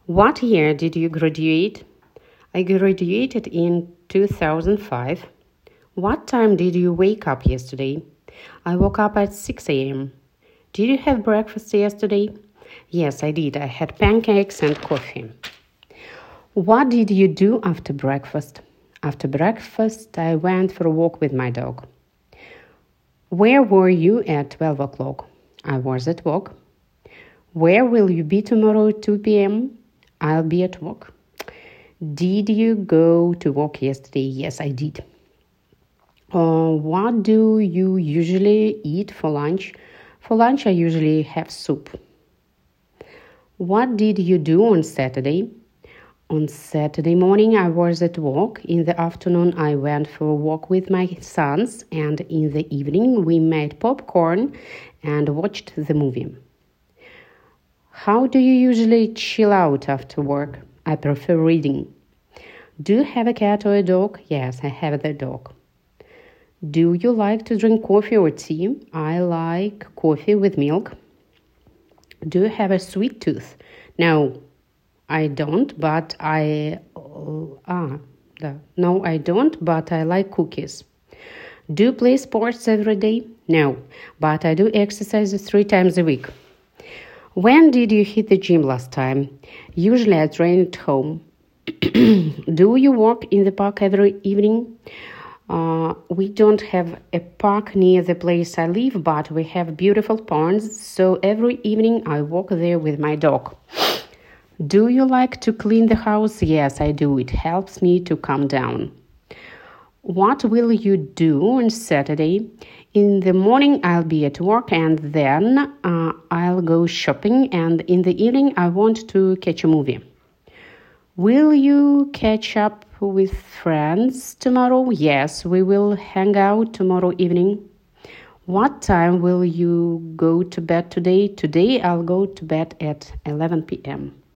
What year did you graduate? I graduated in 2005. What time did you wake up yesterday? I woke up at 6 a.m. Did you have breakfast yesterday? Yes, I did. I had pancakes and coffee. What did you do after breakfast? After breakfast, I went for a walk with my dog. Where were you at 12 o'clock? I was at work. Where will you be tomorrow at 2 p.m.? I'll be at work. Did you go to work yesterday? Yes, I did. What do you usually eat for lunch? For lunch, I usually have soup. What did you do on Saturday? On Saturday morning, I was at work. In the afternoon, I went for a walk with my sons. And in the evening, we made popcorn and watched the movie. How do you usually chill out after work? I prefer reading. Do you have a cat or a dog? Yes, I have the dog. Do you like to drink coffee or tea? I like coffee with milk. Do you have a sweet tooth? No, I don't, but I like cookies. Do you play sports every day? No, but I do exercise 3 times a week. When did you hit the gym last time? Usually I train at home. Do you walk in the park every evening? We don't have a park near the place I live, but we have beautiful ponds, so every evening I walk there with my dog. Do you like to clean the house? Yes, I do. It helps me to calm down. What will you do on Saturday? In the morning, I'll be at work and then I'll go shopping, and in the evening, I want to catch a movie. Will you catch up with friends tomorrow? Yes, we will hang out tomorrow evening. What time will you go to bed today? Today, I'll go to bed at 11 p.m.